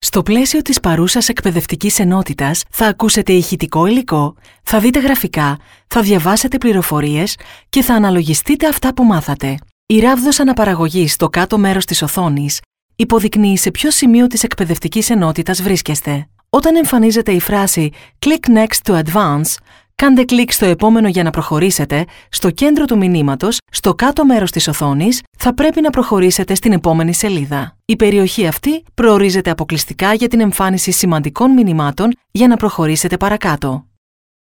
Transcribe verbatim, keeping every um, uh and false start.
Στο πλαίσιο της παρούσας εκπαιδευτικής ενότητας θα ακούσετε ηχητικό υλικό, θα δείτε γραφικά, θα διαβάσετε πληροφορίες και θα αναλογιστείτε αυτά που μάθατε. Η ράβδος αναπαραγωγής στο κάτω μέρος της οθόνης υποδεικνύει σε ποιο σημείο της εκπαιδευτικής ενότητας βρίσκεστε. Όταν εμφανίζεται η φράση «Click next to advance», κάντε κλικ στο επόμενο για να προχωρήσετε, στο κέντρο του μηνύματος, στο κάτω μέρος της οθόνης, θα πρέπει να προχωρήσετε στην επόμενη σελίδα. Η περιοχή αυτή προορίζεται αποκλειστικά για την εμφάνιση σημαντικών μηνυμάτων για να προχωρήσετε παρακάτω.